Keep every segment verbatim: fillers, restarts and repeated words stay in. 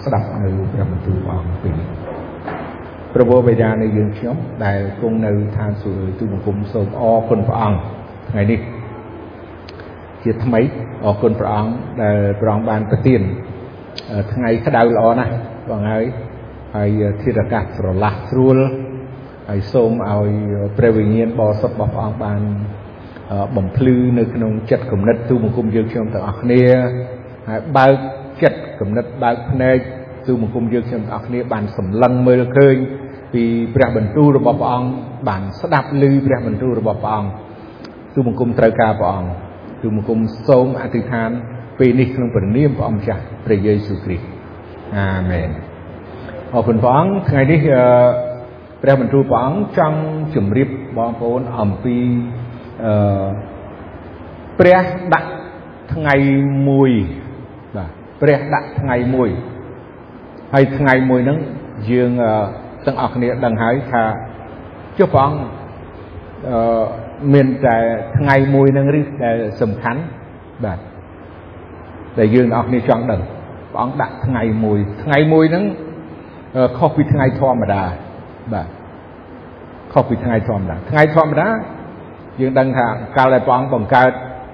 ស្ដាប់នៅព្រះបន្ទូលព្រះអង្គពីនេះព្រះវរបិតានៃយើងខ្ញុំដែលគង់នៅឋានសួគ៌ទូបង្គំសូមអរគុណព្រះអង្គថ្ងៃនេះជាថ្មីអរគុណព្រះអង្គដែលព្រះអង្គបានប្រទានថ្ងៃក្តៅល្អណាស់បងហើយហើយធាតុអាកាសស្រឡះស្រួលហើយសូមឲ្យព្រះវិញ្ញាណបរិសុទ្ធរបស់ព្រះអង្គបានបំភ្លឺនៅក្នុងចិត្តគំនិតទូបង្គំយើងខ្ញុំទាំងអស់គ្នាហើយបើកចិត្តគំនិតបើកភ្នែកទូបង្គំយើងខ្ញុំទាំងអស់គ្នាបានសម្លឹងមើលឃើញពីព្រះបន្ទូលរបស់ព្រះអង្គបានស្ដាប់ឮព្រះបន្ទូលរបស់ព្រះអង្គទូបង្គំត្រូវការព្រះអង្គទូបង្គំសូមអធិដ្ឋានពេលនេះក្នុងព្រះនាមព្រះអង្គម្ចាស់ព្រះយេស៊ូវគ្រីស្ទអាមែនអរគុណព្រះអង្គថ្ងៃនេះព្រះបន្ទូលព្រះអង្គចង់ជម្រាបបងប្អូនអំពីអឺព្រះដាក់ថ្ងៃមួយបាទព្រះដាក់ថ្ងៃមួយហើយថ្ងៃមួយហ្នឹងយើងទាំងអស់គ្នាដឹងហើយថាចុះព្រះអង្គអឺមានតែថ្ងៃមួយហ្នឹងឬដែលសំខាន់បាទដែលយើងទាំងអស់គ្នាចង់ដឹងព្រះអង្គដាក់ថ្ងៃមួយថ្ងៃមួយហ្នឹងខុសពីថ្ងៃធម្មតាបាទខុសពីថ្ងៃធម្មតាថ្ងៃធម្មតាយើងដឹងថាកាលដែលព្រះអង្គបង្កើត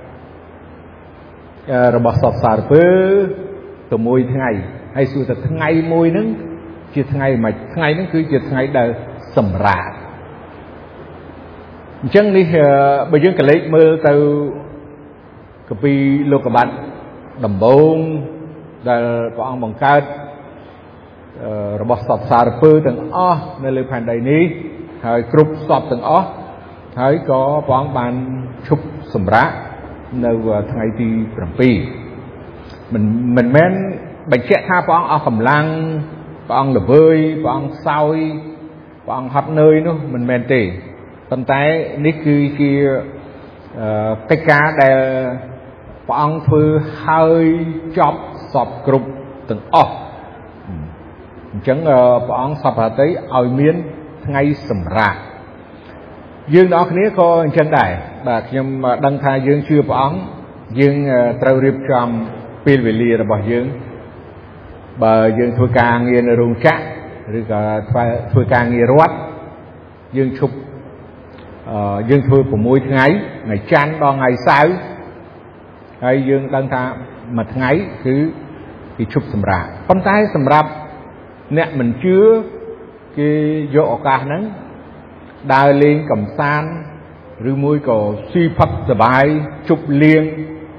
របស់សពសារពើទៅមួយថ្ងៃហើយសួរថាថ្ងៃមួយហ្នឹងជាថ្ងៃមិនថ្ងៃហ្នឹងគឺជាថ្ងៃដែលសម្រាកអញ្ចឹងនេះបើយើងកលេចមើលទៅកាពីលោកុបាតដំបូងដែលព្រះអង្គបង្កើតរបស់សពសារពើទាំងអស់នៅលើផែនដីនេះហើយគ្រប់សពទាំងអស់ហើយក៏ព្រះអង្គបានឈប់សម្រាកនៅថ្ងៃទី7មិនមិនមែនបញ្ជាក់ថាព្រះអង្គអស់កម្លាំងព្រះអង្គល្វើយព្រះអង្គខ្សោយព្រះអង្គហត់នឿយនោះមិនមែនទេប៉ុន្តែនេះគឺជាកិច្ចការដែលព្រះអង្គធ្វើហើយចប់សពគ្រប់ទាំងអស់អញ្ចឹងព្រះអង្គសពហតិឲ្យមានថ្ងៃសម្រាកយើងទាំងអស់គ្នាក៏អញ្ចឹងដែរបាទខ្ញុំដឹងថាយើងជឿព្រះអង្គយើងត្រូវរៀបចំពេលវេលារបស់យើងបើយើងធ្វើការងារនៅរោងចក្រឬក៏ធ្វើការងាររដ្ឋយើងឈប់យើងធ្វើ6ថ្ងៃថ្ងៃច័ន្ទដល់ថ្ងៃសៅរ៍ហើយយើងដឹងថាមួយថ្ងៃគឺគេឈប់សម្រាកប៉ុន្តែសម្រាប់អ្នកមិនជឿគេយកឱកាសហ្នឹងដើរលេងកម្សាន្តឬមួយក៏ស៊ីផឹកសប្បាយជប់លៀង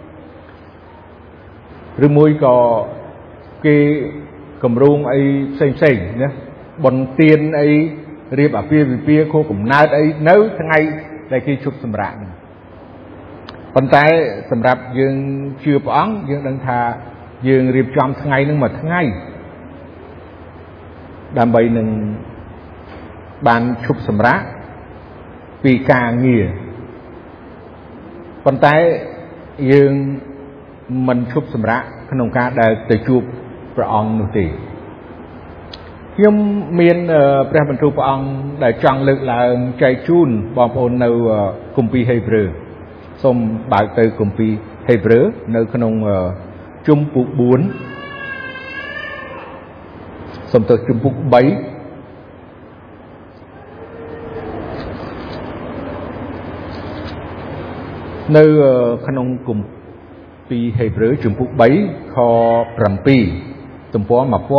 ឬមួយក៏គេកម្រងអីផ្សេងផ្សេងណាបុណ្យទានអីរៀបអាពាហ៍ពិពាហ៍ខួបកំណើតអីនៅថ្ងៃដែលគេជប់សម្រាកហ្នឹងប៉ុន្តែសម្រាប់យើងជឿព្រះអង្គយើងដឹងថាយើងរៀបចំថ្ងៃហ្នឹងមួយថ្ងៃដើម្បីនឹងបានឈប់សម្រាកពីការងារប៉ុន្តែយើងមិនឈប់សម្រាកក្នុងការដែលទៅជួបព្រះអង្គនោះទេខ្ញុំមានព្រះបន្ទូលព្រះអង្គដែលចង់លើកឡើងចែកជូនបងប្អូននៅគម្ពីរហេព្រើរសូមបើកទៅគម្ពីរហេព្រើរនៅក្នុងជំពូក4សូមទៅជំពូក3នៅក្នុងគម្ពីរហេព្រើរជំពូក3ខ7ទំព័រ1555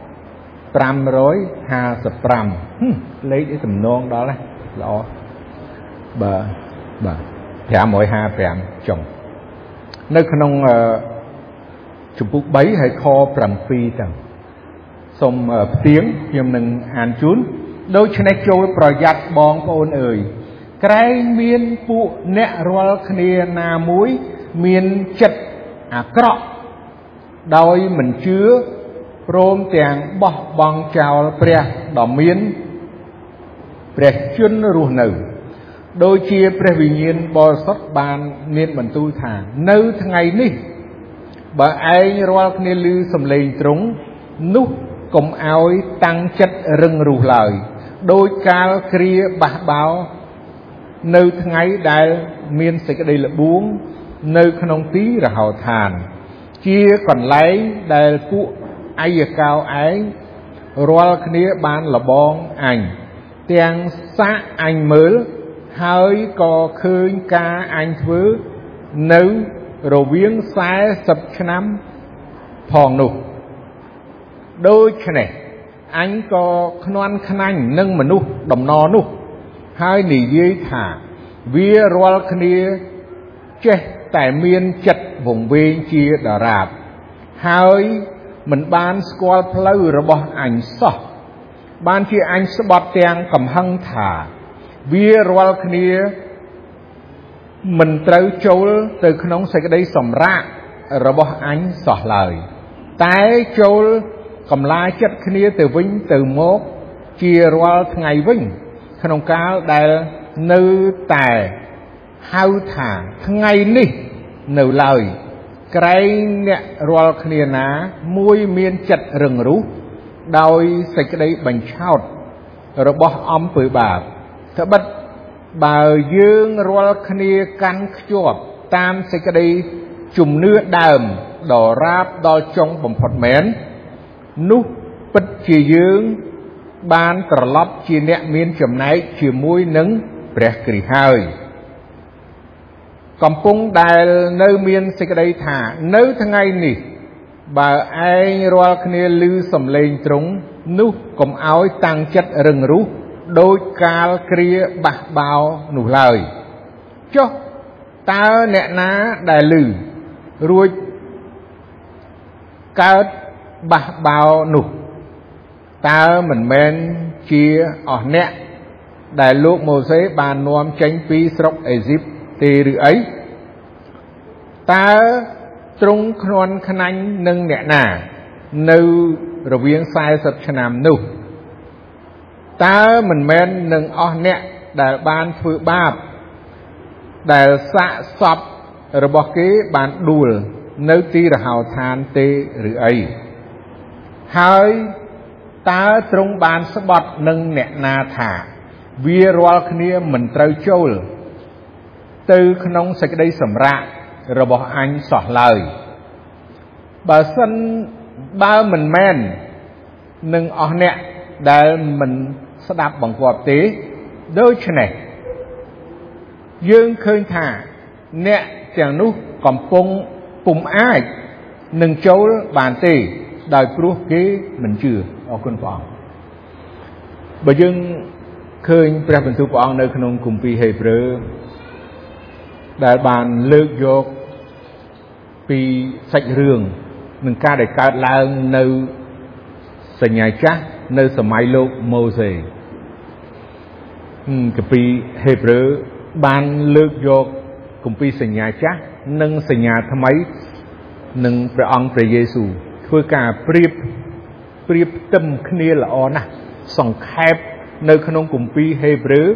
លេខនេះសំណងដល់ណាល្អបាទបាទ555ចុងនៅក្នុងជំពូក3ហើយខ7ទាំងសូមផ្ទៀងខ្ញុំនឹងអានជូនដូច្នេះចូលប្រយ័ត្នបងប្អូនអើយក្រែងមានពួកអ្នករាល់គ្នាណាមួយមានចិត្តអាក្រក់ដោយមិនជឿព្រមទាំងបោះបង់ចោលព្រះដ៏មានព្រះជន្មរស់នៅដូចជាព្រះវិញ្ញាណបរិសុទ្ធបានមានបន្ទូលថានៅថ្ងៃនេះបើឯងរាល់គ្នាឮសំឡេងទ្រង់នោះកុំឲ្យតាំងចិត្តរឹងរូសឡើយដោយកាលគ្រាបះបោនៅថ្ងៃដែលមានសេចក្តីល្បួងនៅក្នុងទីរហោឋានជាកន្លែងដែលពួកអាយកោឯងរាល់គ្នាបានលបងអញទាំងសាក់អញមើលហើយក៏ឃើញការអញធ្វើនៅរវាងសែសិបឆ្នាំផងនោះដូច្នេះអញក៏ខ្នាន់ខ្នាញ់នឹងមនុស្សដំណរនោះហើយនិយាយថាវារាល់គ្នាចេះតែមានចិត្តវង្វេងជាដរាបហើយមិនបានស្គាល់ផ្លូវរបស់អញសោះបានជាអញស្បត់ទាំងកំហឹងថាវារាល់គ្នាមិនត្រូវចូលទៅក្នុងសេចក្តីសម្រាករបស់អញសោះឡើយតែចូលកម្លាចិត្តគ្នាទៅវិញទៅមកជារាល់ថ្ងៃវិញក្នុងកាលដែលនៅតែហៅថាថ្ងៃនេះនៅឡើយក្រែងអ្នករាល់គ្នាណាមួយមានចិត្តរឹងរូសដោយសេចក្តីបញ្ឆោតរបស់អំពើបាបត្បិតបើយើងរាល់គ្នាកាន់ខ្ជាប់តាមសេចក្តីជំនឿដើមដ៏រាបដល់ចុងបំផុតមែននោះពិតជាយើងបានត្រឡប់ជាអ្នកមានចំណែកជាមួយនឹងព្រះគ្រីស្ទហើយកំពុងដែលនៅមានសេចក្តីថានៅថ្ងៃនេះបើឯងរាល់គ្នាឮសំឡេងទ្រង់នោះកុំឲ្យតាំងចិត្តរឹងរូសដោយកាលគ្រាបះបោនោះឡើយចុះតើអ្នកណាដែលឮរួចកើតបះបោនោះតើមិនមែនជាអស់អ្នកដែលលោកម៉ូសេបាននាំចេញពីស្រុកអេស៊ីបទេឬអីតើទ្រង់ខ្នាន់ខ្នាញ់នឹងអ្នកណានៅរវាងសែសិបឆ្នាំនោះតើមិនមែននឹងអស់អ្នកដែលបានធ្វើបាបដែលសាកសពរបស់គេបានដួលនៅទីរហោឋានទេឬអីហើយតើទ្រង់បានស្បត់នឹងអ្នកណាថាវារាល់គ្នាមិនត្រូវចូលទៅក្នុងសេចក្តីសម្រាករបស់អញសោះឡើយបើសិនបើមិនមែននឹងអស់អ្នកដែលមិនស្ដាប់បង្គាប់ទេដូច្នេះយើងឃើញថាអ្នកទាំងនោះកំពុងពុំអាចនឹងចូលបានទេដោយព្រោះគេមិនជឿអរគុណព្រះអង្គបើយើងឃើញព្រះបន្ទូលព្រះអង្គនៅក្នុងគម្ពីរហេព្រើរដែលបានលើកយកពីសាច់រឿងនឹងការដែលកើតឡើងនៅសញ្ញាចាស់នៅសម័យលោកម៉ូសេគម្ពីរហេព្រើរបានលើកយកគម្ពីរសញ្ញាចាស់និងសញ្ញាថ្មីនឹងព្រះអង្គព្រះយេស៊ូវធ្វើការប្រៀបប្រៀបផ្ទឹមគ្នាល្អណាស់សង្ខេបនៅក្នុងគម្ពីរហេព្រើរ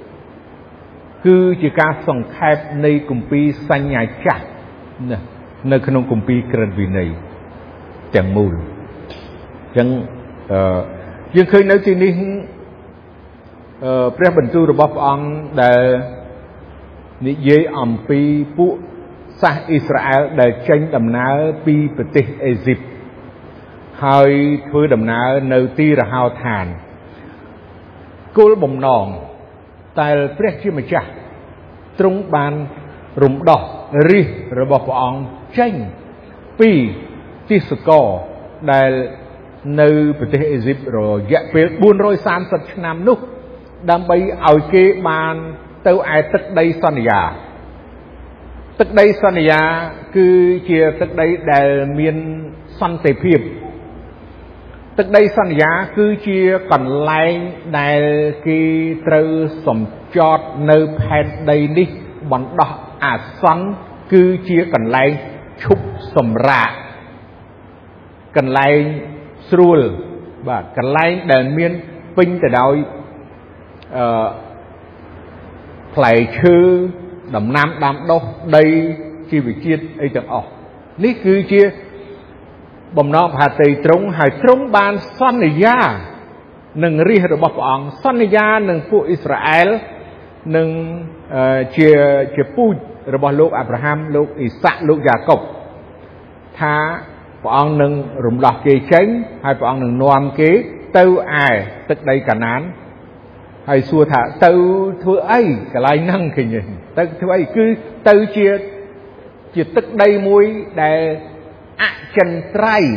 គឺជាការសង្ខេបនៃគម្ពីរសញ្ញាចាស់ណានៅក្នុងគម្ពីរក្រឹតវិន័យទាំងមូលអញ្ចឹងអឺយើងឃើញនៅទីនេះអឺព្រះបន្ទូលរបស់ព្រះអង្គដែលនិយាយអំពីពួកសាសអ៊ីស្រាអែលដែលចេញដំណើរពីប្រទេសអេស៊ីបហើយធ្វើដំណើរនៅទីរហោឋានគោលបំណងតែព្រះជាម្ចាស់ទ្រង់បានរំដោះរាជរបស់ព្រះអង្គចេញពីទីសកលដែលនៅប្រទេសអេស៊ីបរយៈពេលបួនរយសាមសិបឆ្នាំនោះដើម្បីឲ្យគេបានទៅឯទឹកដីសន្យាទឹកដីសន្យាគឺជាទឹកដីដែលមានសន្តិភាពទឹកដីសន្យាគឺជាកន្លែងដែលគេត្រូវសំចតនៅផែនដីនេះបណ្ដោះអាសន្នគឺជាកន្លែងឈប់សម្រាកកន្លែងស្រួលបាទកន្លែងដែលមានពេញទៅដោយអឺផ្លែឈើដំណាំដាំដុះដីជីវជាតិអីទាំងអស់នេះគឺជាបំណងផាតីទ្រង់ហើយទ្រង់បានសន្យានឹងរាជរបស់ព្រះអង្គសន្យានឹងពួកអ៊ីស្រាអែលនឹងជាជាពូជរបស់លោកអាប់រ៉ាហាំលោកអ៊ីសាក់លោកយ៉ាកុបថាព្រះអង្គនឹងរំដោះគេចេញហើយព្រះអង្គនឹងនាំគេទៅឯទឹកដីកាណានហើយសួរថាទៅធ្វើអីកន្លែងហ្នឹងឃើញទេទៅធ្វើអីគឺទៅជាជាទឹកដីមួយដែលអចិន្ត្រៃយ៍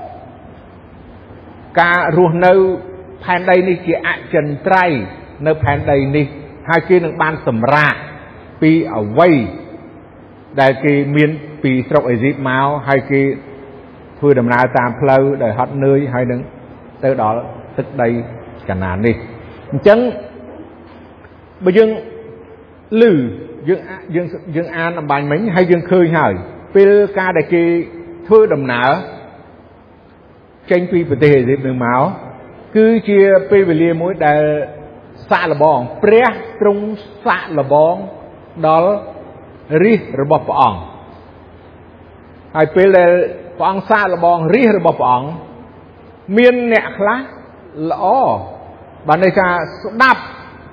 ការរស់នៅផែនដីនេះជាអចិន្ត្រៃយ៍នៅផែនដីនេះហើយគេនឹងបានសម្រាកពីអវ័យដែលគេមានពីស្រុកអេស៊ីបមកហើយគេធ្វើដំណើរតាមផ្លូវដោយហត់នឿយហើយនឹងទៅដល់ទឹកដីកាណាននេះអញ្ចឹងបើយើងឮយើងយើងយើងអានអំបញ្ញមិញហើយយើងឃើញហើយពេលការដែលគេធ្វើដំណើរចេញពីប្រទេសអេស៊ីបនឹងមកគឺជាពេលវេលាមួយដែលសាកល្បងព្រះទ្រង់សាកល្បងដល់រាជរបស់ព្រះអង្គហើយពេលដែលព្រះអង្គសាកល្បងរាជរបស់ព្រះអង្គមានអ្នកខ្លះល្អបានន័យថាស្ដាប់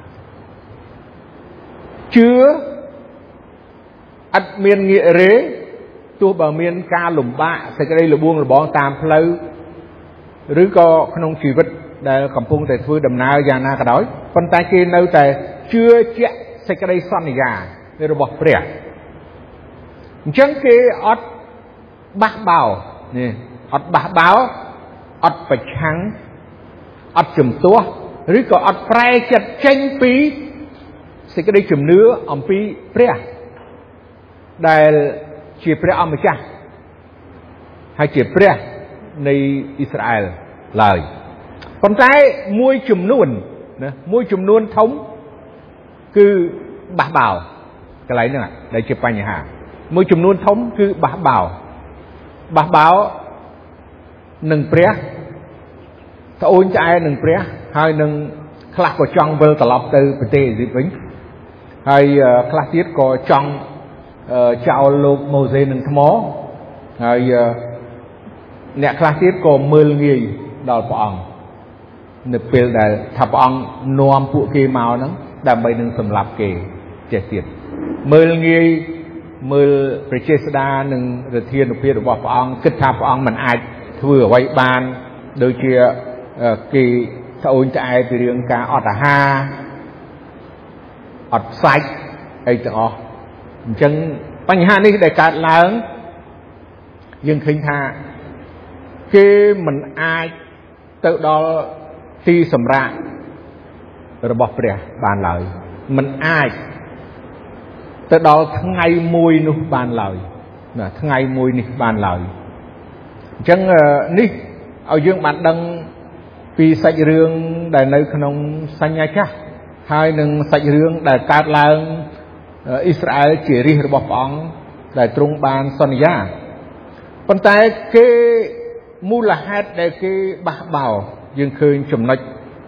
ជឿអត់មានងាករេទោះបើមានការលំបាកសេចក្តីលបួងលបងតាមផ្លូវឬក៏ក្នុងជីវិតដែលកំពុងតែធ្វើដំណើរយ៉ាងណាក៏ដោយប៉ុន្តែគេនៅតែជឿជាក់សេចក្តីសន្យារបស់ព្រះអញ្ចឹងគេអត់បះបោនេះអត់បះបោអត់ប្រឆាំងអត់ជំទាស់ឬក៏អត់ប្រែចិត្តចេញពីសេចក្តីជំនឿអំពីព្រះដែលជាព្រះអម្ចាស់ហើយជាព្រះនៃអ៊ីស្រាអែលឡើយប៉ុន្តែមួយចំនួនណាមួយចំនួនធំគឺបះបោកន្លែងហ្នឹងដែលជាបញ្ហាមួយចំនួនធំគឺបះបោបះបោនឹងព្រះត្អូញត្អែនឹងព្រះហើយនឹងខ្លះក៏ចង់វិលត្រឡប់ទៅប្រទេសអេស៊ីបវិញហើយខ្លះទៀតក៏ចង់ចោលលោកម៉ូសេនឹងថ្មហើយអ្នកខ្លះទៀតក៏មើលងាយដល់ព្រះអង្គនៅពេលដែលថាព្រះអង្គនាំពួកគេមកហ្នឹងដើម្បីនឹងសម្លាប់គេចេះទៀតមើលងាយមើលប្រជាស្ដានិងរធានុភាពរបស់ព្រះអង្គគិតថាព្រះអង្គមិនអាចធ្វើអ្វីបានដូចជាគេត្អូញត្អែពីរឿងការអត់អាហារអត់សាច់អីទាំងអស់អញ្ចឹងបញ្ហានេះដែលកើតឡើងយើងឃើញថាគេមិនអាចទៅដល់ទីសម្រាករបស់ព្រះបានឡើយមិនអាចទៅដល់ថ្ងៃមួយនោះបានឡើយណាថ្ងៃមួយនេះបានឡើយអញ្ចឹងនេះឲ្យយើងបានដឹងពីសាច់រឿងដែលនៅក្នុងសញ្ញាចាស់ហើយនឹងសាច់រឿងដែលកើតឡើងអ៊ីស្រាអែលជារាជរបស់ព្រះអង្គដែលទ្រង់បានសន្យាប៉ុន្តែគេមូលហេតុដែលគេបះបោយើងឃើញចំណុច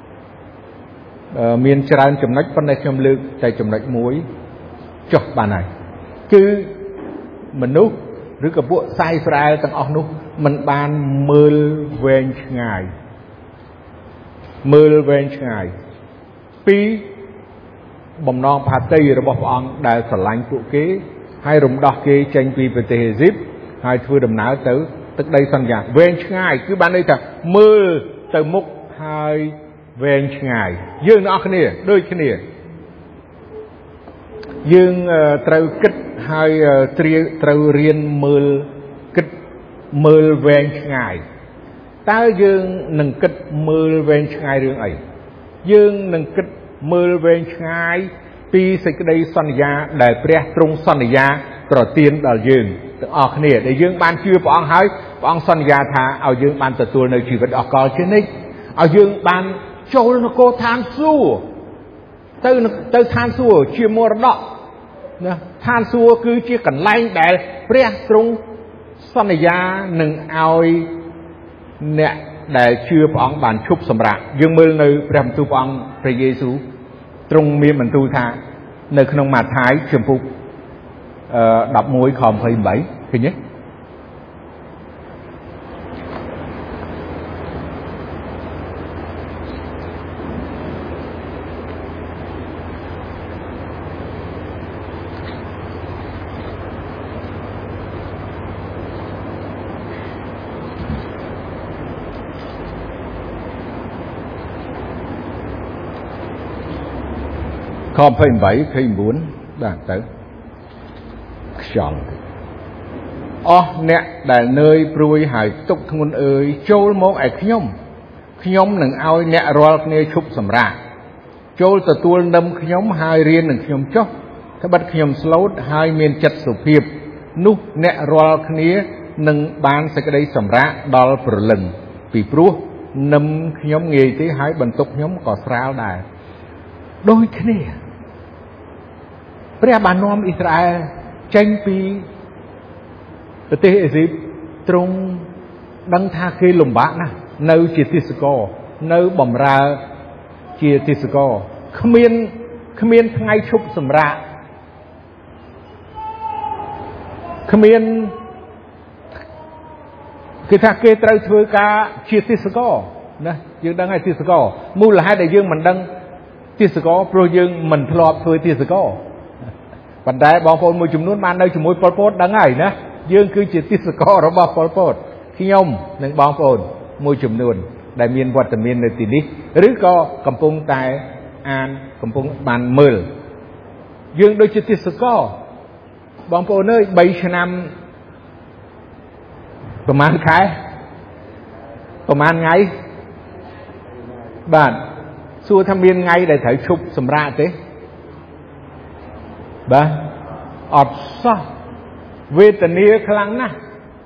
មានច្រើនចំណុចប៉ុន្តែខ្ញុំលើកតែចំណុចមួយចុះបានហើយគឺមនុស្សឬក៏ពួកសាយអ៊ីស្រាអែលទាំងអស់នោះមិនបានមើលវែងឆ្ងាយមើលវែងឆ្ងាយពីបំណងផាតីរបស់ព្រះអង្គដែលស្រឡាញ់ពួកគេហើយរំដោះគេចេញពីប្រទេសអេស៊ីបហើយធ្វើដំណើរទៅទឹកដីសន្យាវែងឆ្ងាយគឺបានន័យថាមើលទៅមុខហើយវែងឆ្ងាយយើងទាំងអស់គ្នាដូចគ្នាយើងត្រូវគិតហើយត្រូវរៀនមើលគិតមើលវែងឆ្ងាយតើយើងនឹងគិតមើលវែងឆ្ងាយរឿងអីយើងនឹងគិតមើលវែងឆ្ងាយពីសេចក្តីសន្យាដែលព្រះទ្រង់សន្យាប្រទានដល់យើងទាំងអស់គ្នាដែលយើងបានជឿព្រះអង្គហើយព្រះអង្គសន្យាថាឲ្យយើងបានទទួលនៅជីវិតអកលជានិច្ចឲ្យយើងបានចូលនគរឋានសួគ៌ទៅទៅឋានសួគ៌ជាមរតកណាឋានសួគ៌គឺជាកន្លែងដែលព្រះទ្រង់សន្យានឹងឲ្យអ្នកដែលជឿព្រះអង្គបានឈប់សម្រាកយើងមើលនៅព្រះបន្ទូលព្រះអង្គព្រះយេស៊ូវទ្រង់មានបន្ទូលថានៅក្នុងម៉ាថាយជំពូកអឺដប់មួយខម្ភៃប្រាំឃើញទេខยี่สิบแปด ยี่สิบเก้าបាទទៅខ្យល់អស់អ្នកដែលនឿយព្រួយហើយទុកធ្ងន់អើយចូលមកឯខ្ញុំខ្ញុំនឹងឲ្យអ្នករាល់គ្នាឈប់សម្រាកចូលទទួលនឹមខ្ញុំហើយរៀននឹងខ្ញុំចុះត្បិតខ្ញុំស្លូតហើយមានចិត្តសុភាពនោះអ្នករាល់គ្នានឹងបានសេចក្តីសម្រាកដល់ព្រលឹងពីព្រោះនឹមខ្ញុំងាយទេហើយបន្ទុកខ្ញុំក៏ស្រាលដែរដូចគ្នាព្រះបាននាំអ៊ីស្រាអែលចេញពីប្រទេសអេស៊ីបទ្រង់ដឹងថាគេលំបាកណាស់នៅជាទាសករនៅបំរើជាទាសករគ្មានគ្មានថ្ងៃឈប់សម្រាកគ្មានគឺថាគេត្រូវធ្វើការជាទាសករណាយើងដឹងហើយទាសករមូលហេតុដែលយើងមិនដឹងទាសករព្រោះយើងមិនធ្លាប់ធ្វើទាសករប៉ុន្តែបងប្អូនមួយចំនួនបាននៅជាមួយប៉ុលពតដឹងហើយណាយើងគឺជាទាសកររបស់ប៉ុលពតខ្ញុំនិងបងប្អូនមួយចំនួនដែលមានវត្តមាននៅទីនេះឬក៏កំពុងតែអានកំពុងបានមើលយើងដូចជាទាសករបងប្អូនអើយបីឆ្នាំប្រហែលខែប្រហែលថ្ងៃបាទសួរថាមានថ្ងៃដែលត្រូវឈប់សម្រាកទេបាទអត់សោះវេទនាខ្លាំងណាស់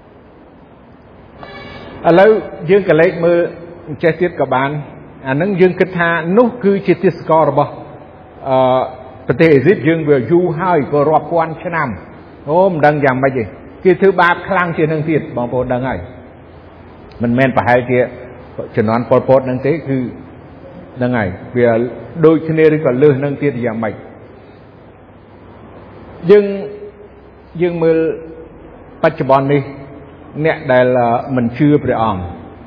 ឥឡូវយើងក៏លេចមើលចេះទៀតក៏បានអានឹងយើងគិតថានោះគឺជាទាសកររបស់អឺប្រទេសអេស៊ីបយើងវាយូរហើយក៏រាប់ពាន់ឆ្នាំអូមិនដឹងយ៉ាងម៉េចទេគេធ្វើបាបខ្លាំងជាងនឹងទៀតបងប្អូនដឹងហើយមិនមែនប្រហែលជាជំនាន់ប៉ុលពតនឹងទេគឺហ្នឹងហើយវាដូចគ្នាឬក៏លើសនឹងទៀតយ៉ាងម៉េចយើងយើងមើលបច្ចុប្បន្ននេះអ្នកដែលមិនជឿព្រះអង្គ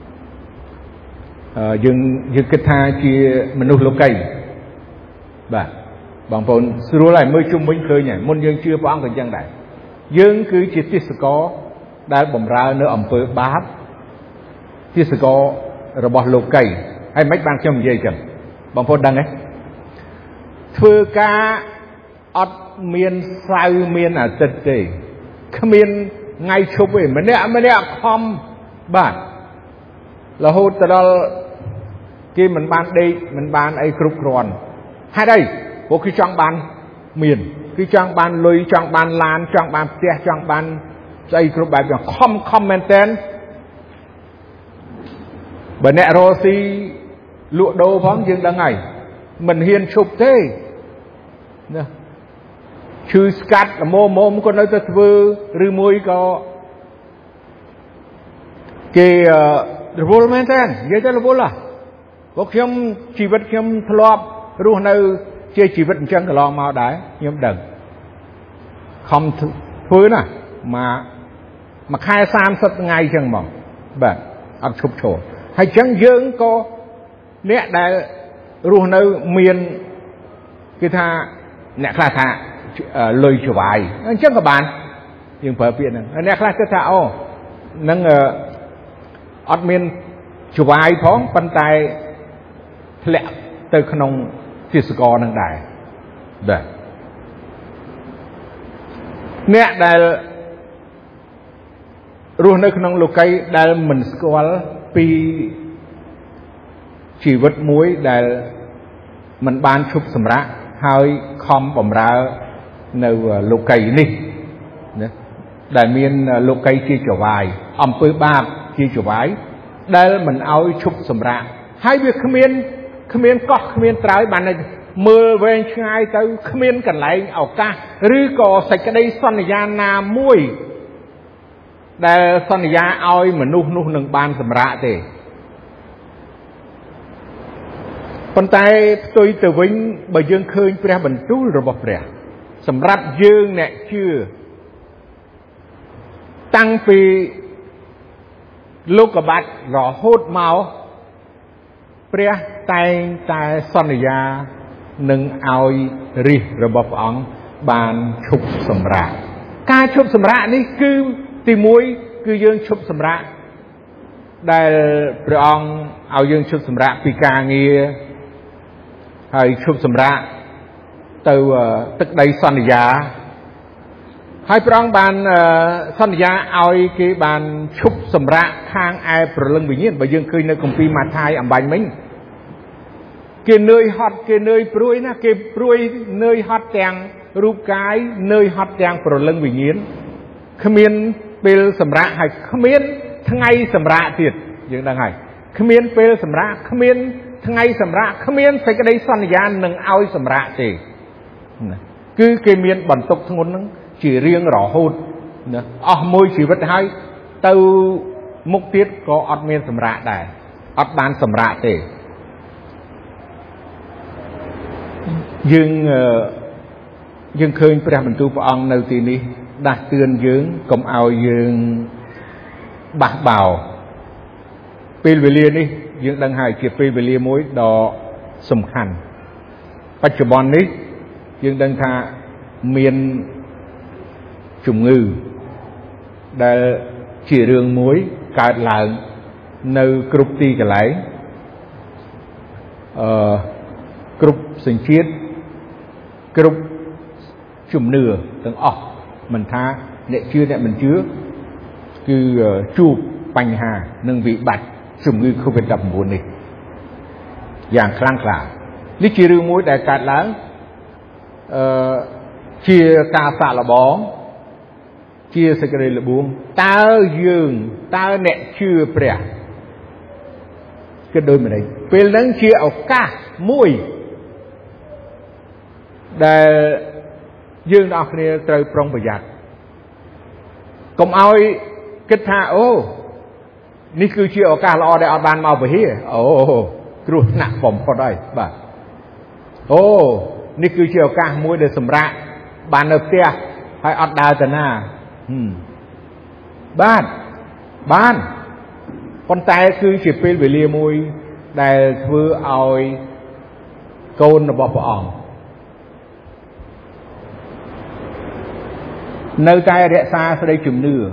យើងយើងគិតថាជាមនុស្សលោកីបាទបងប្អូនស្រួលហើយមើលជុំវិញឃើញហើយមុនយើងជឿព្រះអង្គក៏យ៉ាងដែរយើងគឺជាទាសករដែលបម្រើនៅអំពើបាបទាសកររបស់លោកីហើយមិនបានខ្ញុំនិយាយចឹងបងប្អូនដឹងទេធ្វើការអត់មានសៅរ៍មានអាទិត្យទេគ្មានថ្ងៃឈប់ទេម្នាក់ម្នាក់ខំបាទរហូតដល់គេមិនបានដេកមិនបានអីគ្រប់គ្រាន់ហេតុអីពួកគេចង់បានមានគឺចង់បានលុយចង់បានឡានចង់បានផ្ទះចង់បានស្អីគ្រប់បែបយ៉ាងខំខំមែនតើបើអ្នករស់ស៊ីលក់ដូរផងយើងដឹងហើយមិនហ៊ានឈប់ទេណាឈឺស្កាត់ល្មមមក៏នៅតែធ្វើឬមួយក៏គេរវល់មែនតើនិយាយទៅរវល់ហ៎ពួកខ្ញុំជីវិតខ្ញុំធ្លាប់រស់នៅជាជីវិតអញ្ចឹងកន្លងមកដែរខ្ញុំដឹងខំធ្វើណាមកមួយខែសាមសិបថ្ងៃអញ្ចឹងមកបាទអត់ឈប់ឈរហើយអញ្ចឹងយើងក៏អ្នកដែលរស់នៅមានគឺថាអ្នកខ្លះថាលុយច្បាយអញ្ចឹងក៏បានយើងប្រើពាក្យហ្នឹងអ្នកខ្លះគិតថាអូនឹងអត់មានច្បាយផងប៉ុន្តែធ្លាក់ទៅក្នុងទាសករនឹងដែរបាទអ្នកដែលរស់នៅក្នុងលោកីដែលមិនស្គាល់ពីជីវិតមួយដែលមិនបានឈប់សម្រាកហើយខំបំរើនៅលោកីនេះណាដែលមានលោកីជាច្បាយអំពើបាបជាច្បាយដែលមិនឲ្យឈប់សម្រាកហើយវាគ្មានគ្មានកោះគ្មានត្រើយបានមើលវែងឆ្ងាយទៅគ្មានកន្លែងឱកាសឬក៏សេចក្តីសន្យាណាមួយដែលសន្យាឲ្យមនុស្សនោះនឹងបានសម្រាកទេប៉ុន្តែផ្ទុយទៅវិញបើយើងឃើញព្រះបន្ទូលរបស់ព្រះសម្រាប់យើងអ្នកជឿតាំងពីលោកបាត់រហូតមកព្រះតែងតែសន្យានឹងឲ្យរាជរបស់ព្រះអង្គបានឈប់សម្រាកការឈប់សម្រាកនេះគឺទីមួយគឺយើងឈប់សម្រាកដែលព្រះអង្គឲ្យយើងឈប់សម្រាកពីការងារហើយឈប់សម្រាកទៅទឹកដីសន្យាហើយព្រះអង្គបានសន្យាឲ្យគេបានឈប់សម្រាកខាងឯព្រលឹងវិញ្ញាណបើយើងឃើញនៅគម្ពីរម៉ាថាយអំបញ្ញមិញគេនឿយហត់គេនឿយព្រួយណាគេព្រួយនឿយហត់ទាំងរូបកាយនឿយហត់ទាំងព្រលឹងវិញ្ញាណគ្មានពេលសម្រាកហើយគ្មានថ្ងៃសម្រាកទៀតយើងដឹងហើយគ្មានពេលសម្រាកគ្មានថ្ងៃសម្រាកគ្មានសេចក្តីសន្យានឹងឲ្យសម្រាកទេគឺគេមានបន្ទុកធ្ងន់ហ្នឹងជារៀងរហូតណាអស់មួយជីវិតហើយទៅមុខទៀតក៏អត់មានសម្រាកដែរអត់បានសម្រាកទេយើងយើងឃើញព្រះបន្ទូលព្រះអង្គនៅទីនេះដាស់តឿនយើងកុំឲ្យយើងបះបោរពេលវេលានេះយើងដឹងហើយជាពេលវេលាមួយដ៏សំខាន់បច្ចុប្បន្ននេះយើងដឹងថាមានជំងឺដែលជារឿងមួយកើតឡើងនៅគ្រប់ទីកន្លែងអឺគ្រប់សញ្ជាតិគ្រប់ជំនឿទាំងអស់មិនថាអ្នកជឿអ្នកមិនជឿគឺជួបបញ្ហានិងវិបត្តិជំងឺ កូវីដ ដប់ប្រាំបួន នេះយ៉ាងខ្លាំងក្លានេះជារឿងមួយដែលកើតឡើងអឺជាការសាកល្បងជាសេចក្តីល្បួងតើយើងតើអ្នកជឿព្រះគឺដូចម្ដេចពេលហ្នឹងជាឱកាសមួយដែលយើងទាំងអស់គ្នាត្រូវប្រុងប្រយ័ត្នកុំឲ្យគិតថាអូនេះគឺជាឱកាសល្អដែលអត់បានមកពហិអូគ្រោះថ្នាក់បំផុតហើយបាទអូនេះគឺជាឱកាសមួយដែលសម្រាប់បាននៅផ្ទះហើយអត់ដើរទៅណាបាទបានប៉ុន្តែគឺជាពេលវេលាមួយដែលធ្វើឲ្យកូនរបស់ព្រះអង្គនៅតែរក្សាសេចក្តីជំនឿ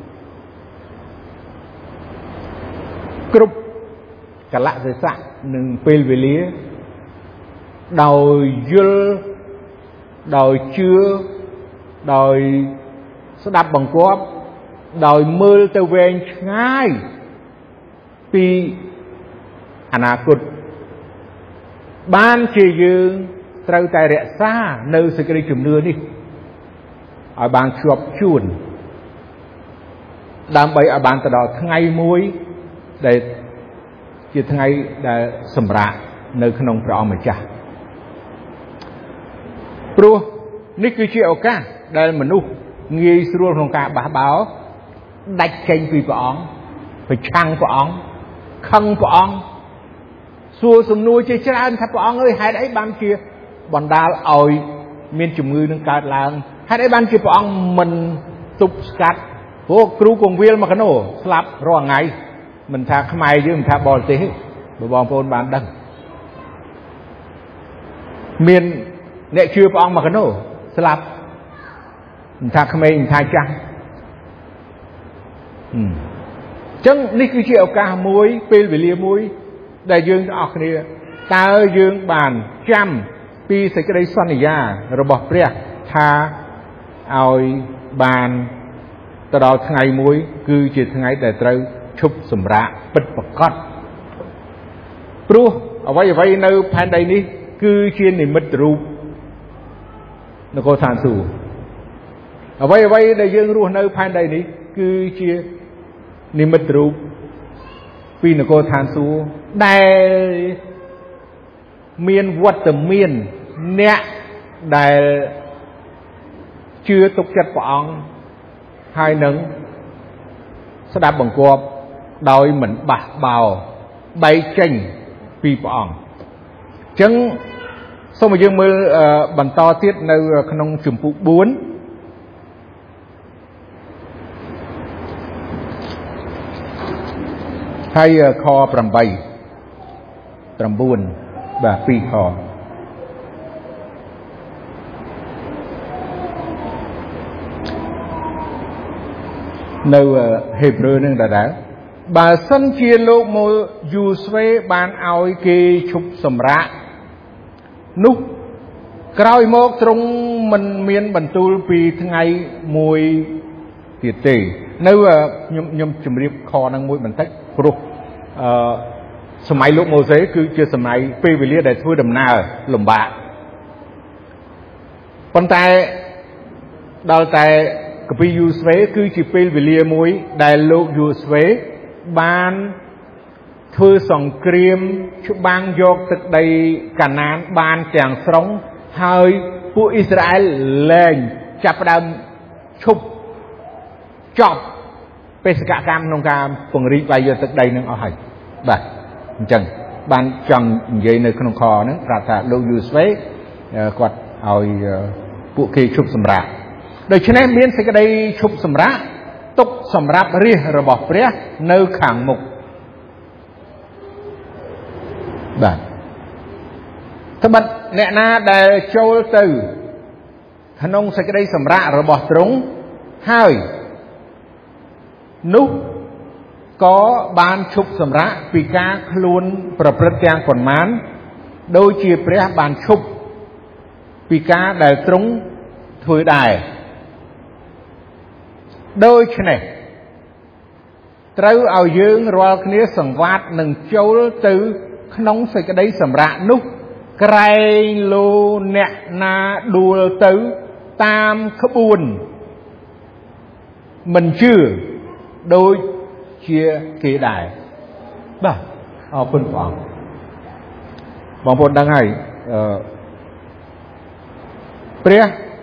គ្រប់កលៈទេសៈនិងពេលវេលាដោយយល់ដោយជឿដោយស្ដាប់បង្គាប់ដោយមើលទៅវែងឆ្ងាយពីអនាគតបានជាយើងត្រូវតែរក្សានៅសេចក្តីជំនឿនេះឲ្យបានជាប់ជួនដើម្បីឲ្យបានទៅដល់ថ្ងៃមួយដែលជាថ្ងៃដែលសម្រាកនៅក្នុងព្រះអង្គម្ចាស់ព្រោះនេះគឺជាឱកាសដែលមនុស្សងាយស្រួលក្នុងការបះបោរដាច់ចេញពីព្រះអង្គប្រឆាំងព្រះអង្គខឹងព្រះអង្គសួរសំណួរជាច្រើនថាព្រះអង្គអើយហេតុអីបានជាបណ្ដាលឲ្យមានជំងឺនឹងកើតឡើងហេតុអីបានជាព្រះអង្គមិនទប់ស្កាត់ព្រោះគ្រូកងវិលមកកណោស្លាប់រាល់ថ្ងៃមិនថាខ្មែរយើងមិនថាបរទេសទេបងប្អូនបានដឹងមានអ្នកជឿព្រះអង្គមកកណោស្លាប់មិនថាក្មេងមិនថាចាស់អញ្ចឹងនេះគឺជាឱកាសមួយពេលវេលាមួយដែលយើងទាំងអស់គ្នាតើយើងបានចាំពីសេចក្តីសន្យារបស់ព្រះថាឲ្យបានទៅដល់ថ្ងៃមួយគឺជាថ្ងៃដែលត្រូវឈប់សម្រាកពិតប្រាកដព្រោះអ្វីអ្វីនៅផែនដីនេះគឺជានិមិត្តរូបនគរឋានសួគ៌អ្វីអ្វីដែលយើងរស់នៅផែនដីនេះគឺជានិមិត្តរូបពីនគរឋានសួគ៌ដែលមានវត្តមានអ្នកដែលជឿទុកចិត្តព្រះអង្គហើយនឹងស្ដាប់បង្គាប់ដោយមិនបះបោរបែកចេញពីព្រះអង្គអញ្ចឹងសូមឲ្យយើងមើលបន្តទៀតនៅក្នុងជំពូកបួនហើយខប្រាំបី ប្រាំបួនបាទពីរខនៅហេព្រើរនឹងដដែលបើសិនជាលោកមកយូស្វេបានឲ្យគេឈប់សម្រាកនោះក្រោយមកទ្រង់មិនមានបន្ទូលពីថ្ងៃមួយទៀតទេនៅខ្ញុំខ្ញុំជម្រាបខហ្នឹងមួយបន្តិចព្រោះអឺសម័យលោកម៉ូសេគឺជាសម័យពេលវេលាដែលធ្វើដំណើរលំបាកប៉ុន្តែដល់តែកាពីយូស្វេគឺជាពេលវេលាមួយដែលលោកយូស្វេបានធ្វើសង្គ្រាមច្បាំងយកទឹកដីកាណានបានទាំងស្រុងហើយពួកអ៊ីស្រាអែលលែងចាប់ផ្ដើមឈប់ចប់បេសកកម្មក្នុងការពង្រីកវាយយកទឹកដីនឹងអស់ហើយបាទអញ្ចឹងបានចង់និយាយនៅក្នុងខហ្នឹងប្រាប់ថាលោកយូស្វេគាត់ឲ្យពួកគេឈប់សម្រាកដូច្នេះមានសេចក្តីឈប់សម្រាកទុកសម្រាប់រាជរបស់ព្រះនៅខាងមុខបាទត្បិតអ្នកណាដែលចូលទៅក្នុងសេចក្តីសម្រាករបស់ទ្រង់ហើយនោះក៏បានឈប់សម្រាកពីការខ្លួនប្រព្រឹត្តទាំងប៉ុន្មានដូចជាព្រះបានឈប់ពីការដែលទ្រង់ធ្វើដែរដូច្នេះត្រូវឲ្យយើងរាល់គ្នាសង្វាតនឹងចូលទៅក្នុងសេចក្តីសម្រាកនោះក្រែងលោអ្នកណាដួលទៅតាមក្បួនមិនជឿដូចជាគេដែរបាទអរគុណព្រះអង្គបងប្អូនដឹងហើយអឺព្រះ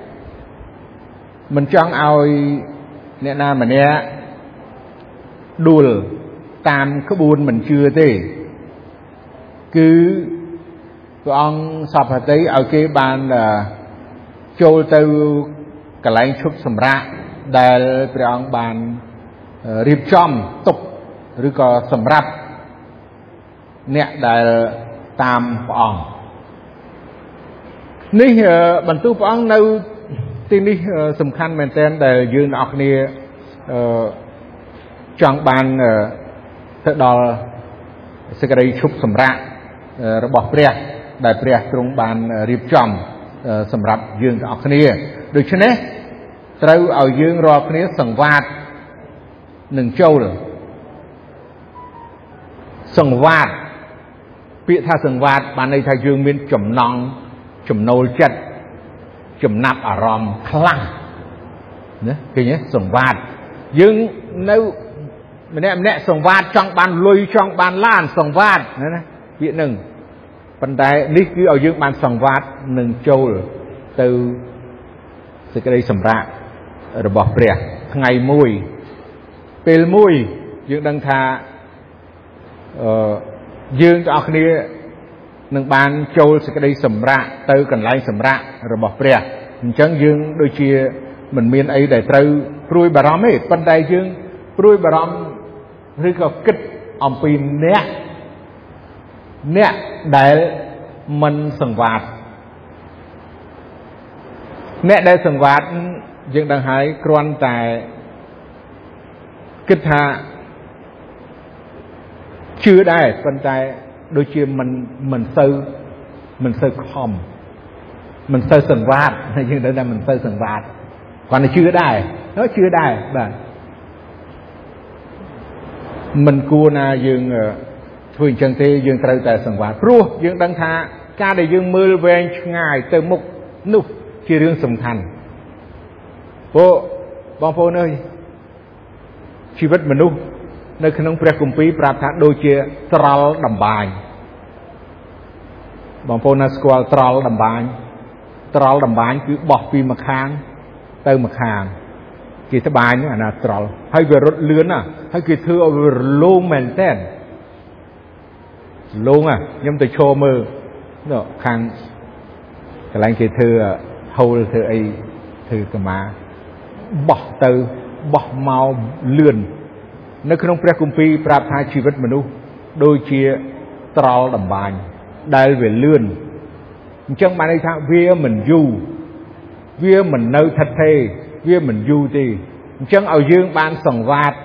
មិនចង់ឲ្យអ្នកណាម្នាក់ដួលតាមក្បួនមិនជឿទេគឺព្រះអង្គសពហតីឲ្យគេបានចូលទៅកន្លែងឈប់សម្រាកដែលព្រះអង្គបានរៀបចំទុកឬក៏សម្រាប់អ្នកដែលតាមព្រះអង្គនេះបន្ទូលព្រះអង្គនៅទីនេះសំខាន់មែនទែនដែលយើងអ្នកគ្នាចង់បានទៅដល់សេចក្តីឈប់សម្រាករបស់ព្រះដែលព្រះទ្រង់បានរៀបចំសម្រាប់យើងទាំងអស់គ្នាដូច្នេះត្រូវឲ្យយើងរាល់គ្នាសង្វាតនឹងចូលសង្វាតពាក្យថាសង្វាតបានន័យថាយើងមានចំណង់ចំណូលចិត្តចំណាប់អារម្មណ៍ខ្លាំងណាឃើញទេសង្វាតយើងនៅម្នាក់ម្នាក់សង្វាតចង់បានលុយចង់បានឡានសង្វាតណាណាពាក្យហ្នឹងប៉ុន្តែនេះគឺឲ្យយើងបានសង្វាតនឹងចូលទៅសេចក្តីសម្រាករបស់ព្រះថ្ងៃមួយពេលមួយយើងដឹងថាអឺយើងទាំងអស់គ្នានឹងបានចូលសេចក្តីសម្រាកទៅកន្លែងសម្រាករបស់ព្រះអញ្ចឹងយើងដូចជាមិនមានអីដែលត្រូវព្រួយបារម្ភទេប៉ុន្តែយើងព្រួយបារម្ភឬក៏គិតអំពីអ្នកអ្នកដែលមិនសង្វាតអ្នកដែលសង្វាតយើងដឹងហើយគ្រាន់តែគិតថាជឿដែរប៉ុន្តែដូចជាមិនមិនសូវមិនសូវខំមិនសូវសង្វាតយើងដឹងថាមិនសូវសង្វាតគាត់តែជឿដែរនោះជឿដែរបាទមិនគួរណាយើងធ្វើអញ្ចឹងទេយើងត្រូវតែសង្វាតព្រោះយើងដឹងថាការដែលយើងមើលវែងឆ្ងាយទៅមុខនោះជារឿងសំខាន់ព្រោះបងប្អូនអើយជីវិតមនុស្សនៅក្នុងព្រះគម្ពីរប្រាប់ថាដូចជាត្រល់ដំបាយបងប្អូនណាស្គាល់ត្រល់ដំបាយត្រល់ដំបាយគឺបោះពីម្ខាងទៅម្ខាងគេត្បាញអាណាត្រល់ហើយវារត់លឿនណាហើយគេធ្វើឲ្យវារលោងមែនតើលងอ่ะខ្ញុំទៅឈរមើលនោះខាងកន្លែងគេធ្វើហូលធ្វើអីធ្វើកម្មាបោះទៅបោះមកលឿននៅក្នុងព្រះគម្ពីរប្រាប់ថាជីវិតមនុស្សដូចជាត្រល់ដំបាញដែលវាលឿនអញ្ចឹងបានន័យថាវាមិនយូរវាមិននៅថិតថេរវាមិនយូរទេអញ្ចឹងឲ្យយើងបានសង្វាត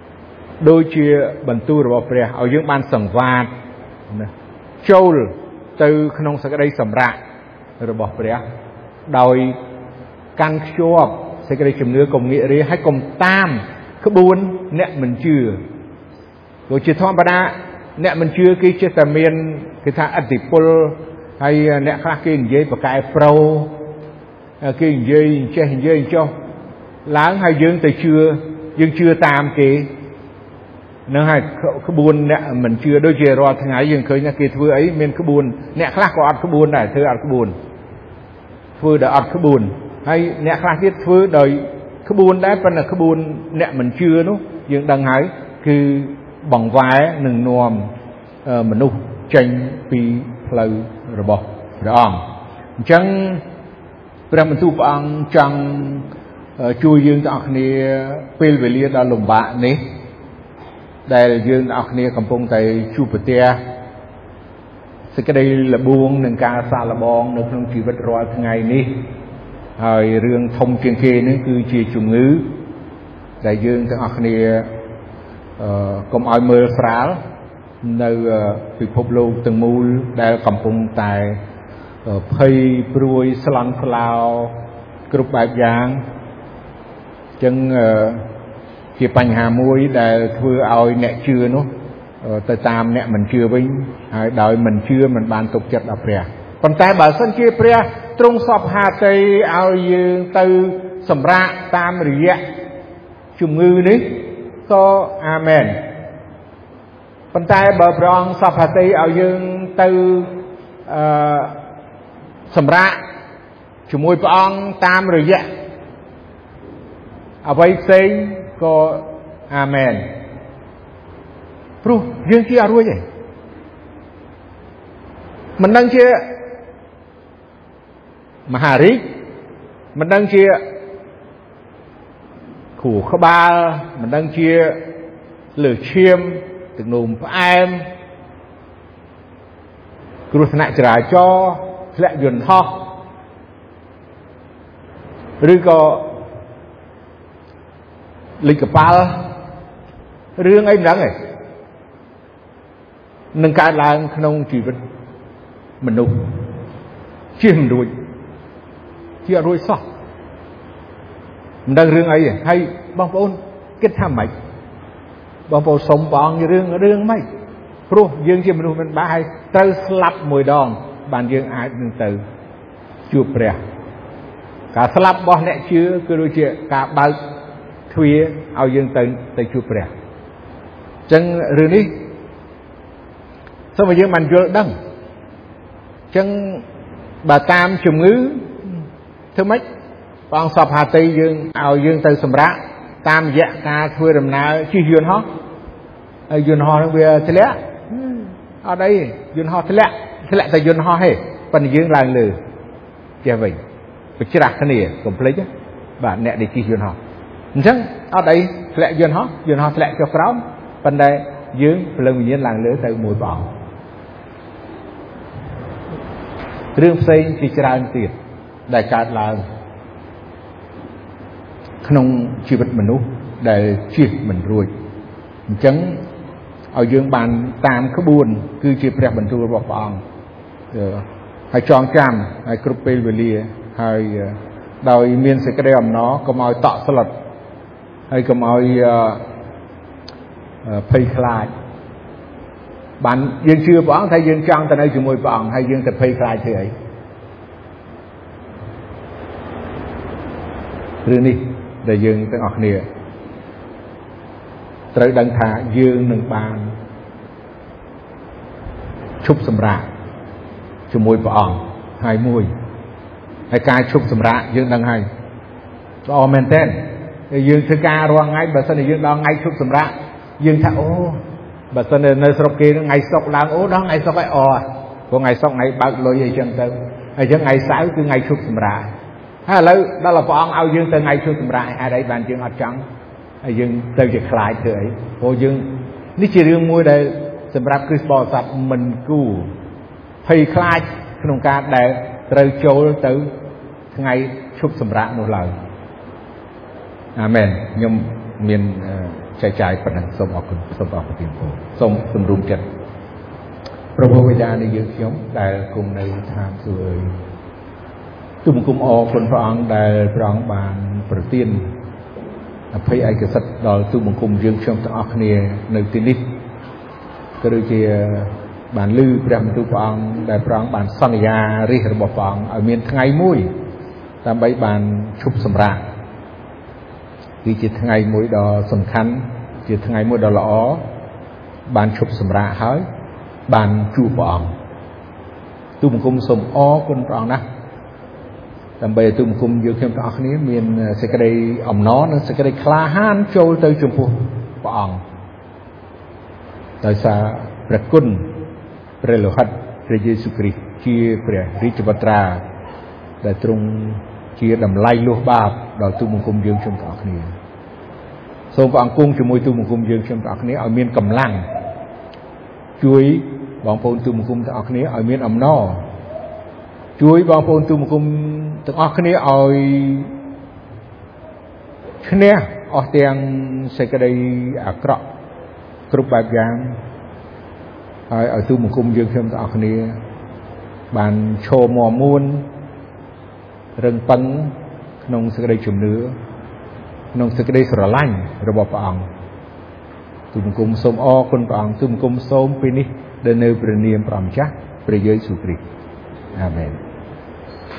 ដូចជាបន្ទូលរបស់ព្រះឲ្យយើងបានសង្វាតណាចូល từក្នុងសេចក្តីសម្រាប់របស់ព្រះដោយកាន់ខ្ជាប់សេចក្តីជំនឿកុំងាករាហើយកុំតាមក្បួនអ្នកមិនជឿដូចជាធម្មតាអ្នកមិនជឿគេចេះតែមានគេថាអតិពលហើយអ្នកខ្លះគេនិយាយប្រកែប្រូគេនិយាយចេះនិយាយចុះឡើងហើយយើងទៅជឿយើងជឿតាមគេនឹងហើយក្បួនអ្នកមិនជឿដូចជារាល់ថ្ងៃយើងឃើញគេធ្វើអីមានក្បួនអ្នកខ្លះក៏អត់ក្បួនដែរធ្វើអត់ក្បួនធ្វើដោយអត់ក្បួនហើយអ្នកខ្លះទៀតធ្វើដោយក្បួនដែរប៉ុន្តែក្បួនអ្នកមិនជឿនោះយើងដឹងហើយគឺបង្វែរនឹងនាំមនុស្សចេញពីផ្លូវរបស់ព្រះអង្គអញ្ចឹងព្រះបន្ទូលព្រះអង្គចង់ជួយយើងទាំងអស់គ្នាពេលវេលាដ៏លំបាកនេះដែលយើងទាំងអស់គ្នាកំពុងតែជួបប្រទះសេចក្តីលបួងនឹងការសាកល្បងនៅក្នុងជីវិតរាល់ថ្ងៃនេះហើយរឿងធំជាងគេនេះគឺជាជំងឺដែលយើងទាំងអស់គ្នាអឺកុំឲ្យមើលស្រាលនៅពិភពលោកទាំងមូលដែលកំពុងតែភ័យព្រួយស្លន់ស្លោគ្រប់បែបយ៉ាងអញ្ចឹងជាបញ្ហាមួយដែលធ្វើឲ្យអ្នកជឿនោះទៅតាមអ្នកមិនជឿវិញហើយដោយមិនជឿមិនបានទុកចិត្តដល់ព្រះប៉ុន្តែបើសិនជាព្រះទ្រង់សពហាតីឲ្យយើងទៅសម្រាកតាមរយៈជំងឺនេះក៏អាមែនប៉ុន្តែបើព្រះអង្គសពហាតីឲ្យយើងទៅអឺសម្រាកជាមួយព្រះអង្គតាមរយៈអ្វីផ្សេងក៏អាមែនព្រោះយើងជាអត់រួចទេមិនដឹងជាមហារាជមិនដឹងជាគ្រូក្បាលមិនដឹងជាលើឈាមទឹកនោមផ្អែមគ្រោះថ្នាក់ចរាចរណ៍ធ្លាក់យន្តហោះឬក៏លិចកប៉ាល់រឿងអីមិនដឹងទេនឹងកើតឡើងក្នុងជីវិតមនុស្សជិះមិនរួចជាអត់រួចសោះមិនដឹងរឿងអីទេហើយបងប្អូនគិតថាម៉េចបងប្អូនសុំព្រះអង្គរឿងរឿងម៉េចព្រោះយើងជាមនុស្សមិនបានហើយត្រូវស្លាប់មួយដងបានយើងអាចនឹងទៅជួបព្រះការស្លាប់របស់អ្នកជឿគឺដូចជាការបើកទ្វារឲ្យយើងទៅទៅជួបព្រះអញ្ចឹងរឿងនេះសូមឲ្យយើងបានយល់ដឹងអញ្ចឹងបើតាមជំងឺធ្វើម៉េចព្រះអង្គសពហាតីយើងឲ្យយើងទៅសម្រាកតាមរយៈការធ្វើដំណើរជិះយន្តហោះហើយយន្តហោះនឹងវាធ្លាក់អត់អីយន្តហោះធ្លាក់ធ្លាក់តែយន្តហោះទេប៉ុន្តែយើងឡើងលើចេះវិញប្រច្រាស់គ្នាកុំភ្លេចបាទអ្នកដែលជិះយន្តហោះអញ្ចឹងអត់អីធ្លាក់យន្តហោះយន្តហោះធ្លាក់ចុះក្រោមប៉ុន្តែយើងព្រលឹងវិញ្ញាណឡើងលើទៅមួយព្រះអង្គរឿងផ្សេងជាច្រើនទៀតដែលកើតឡើងក្នុងជីវិតមនុស្សដែលជៀសមិនរួចអញ្ចឹងឲ្យយើងបានតាមក្បួនគឺជាព្រះបន្ទូលរបស់ព្រះអង្គហើយចងចាំហើយគ្រប់ពេលវេលាហើយដោយមានសេចក្តីអំណរកុំឲ្យតក់ស្លុតហើយកុំឲ្យភ័យខ្លាចបានយើងជឿព្រះអង្គថាយើងចង់ទៅនៅជាមួយព្រះអង្គហើយយើងទៅភ័យខ្លាចធ្វើអីរឿងនេះដែលយើងទាំងអស់គ្នាត្រូវដឹងថាយើងនឹងបានឈប់សម្រាកជាមួយព្រះអង្គហើយមួយហើយការឈប់សម្រាកយើងដឹងហើយល្អមែនតើយើងធ្វើការរាល់ថ្ងៃបើសិនជាយើងដល់ថ្ងៃឈប់សម្រាកយើងថាអូបើសិននៅស្រុកគេថ្ងៃសុក្រឡើងអូដល់ថ្ងៃសុក្រហើយអព្រោះថ្ងៃសុក្រថ្ងៃបើកលុយអីចឹងទៅហើយចឹងថ្ងៃសៅរ៍គឺថ្ងៃឈប់សម្រាកហើយឥឡូវដល់ព្រះអង្គឲ្យយើងទៅថ្ងៃឈប់សម្រាកហេតុអីបានយើងអត់ចង់ហើយយើងទៅជាខ្លាចធ្វើអីព្រោះយើងនេះជារឿងមួយដែលសម្រាប់គ្រិស្តបរិស័ទមិនគួរភ័យខ្លាចក្នុងការដែលត្រូវចូលទៅថ្ងៃឈប់សម្រាកនោះឡើយអាមែនខ្ញុំមានចែកចាយប៉ុណ្ណឹងសូមអរគុណសូមអរគុណសូមសម្រុំចិត្តប្រពោះបិតានៃយើងខ្ញុំដែលគង់នៅឋានសួគ៌ទូបង្គំអរគុណព្រះអង្គដែលព្រះអង្គបានប្រទានអភ័យឯកសិទ្ធិដល់ទូបង្គំយើងខ្ញុំទាំងអស់គ្នានៅទីនេះក៏ដូចជាបានឮព្រះបន្ទូលព្រះអង្គដែលព្រះអង្គបានសន្យារិះរបស់ព្រះអង្គឲ្យមានថ្ងៃមួយដើម្បីបានឈប់សម្រាកគឺជាថ្ងៃមួយដ៏សំខាន់ជាថ្ងៃមួយដ៏ល្អបានឈប់សម្រាកហើយបានជួបព្រះអង្គទូបង្គំសូមអរគុណព្រះអង្គណាស់ដើម្បីឲ្យទូបង្គំយើងខ្ញុំទាំងអស់គ្នាមានសេចក្តីអំណរនិងសេចក្តីក្លាហានចូលទៅចំពោះព្រះអង្គដោយសារព្រះគុណព្រះលោហិតព្រះយេស៊ូវគ្រីស្ទជាព្រះរាជបុត្រាដែលទ្រង់ជាតម្លៃលួសបាបដល់ទូបង្គំយើងខ្ញុំទាំងអស់គ្នាសូមព្រះអង្គគង់ជាមួយទូបង្គំយើងខ្ញុំទាំងអស់គ្នាឲ្យមានកម្លាំងជួយបងប្អូនទូបង្គំទាំងអស់គ្នាឲ្យមានអំណរជួយបងប្អូនទូបង្គំទាំងអស់គ្នាឲ្យឈ្នះអស់ទាំងសេចក្តីអាក្រក់គ្រប់បែបយ៉ាងហើយឲ្យទូបង្គំយើងខ្ញុំទាំងអស់គ្នាបានឈរមាំមួនរឹងប៉ឹងក្នុងសេចក្តីជំនឿក្នុងសេចក្តីស្រឡាញ់របស់ព្រះអង្គទូបង្គំសូមអរគុណព្រះអង្គទូបង្គំសូមពេលនេះដែលនៅព្រះនាមព្រះម្ចាស់ព្រះយេស៊ូវគ្រីស្ទអាមែន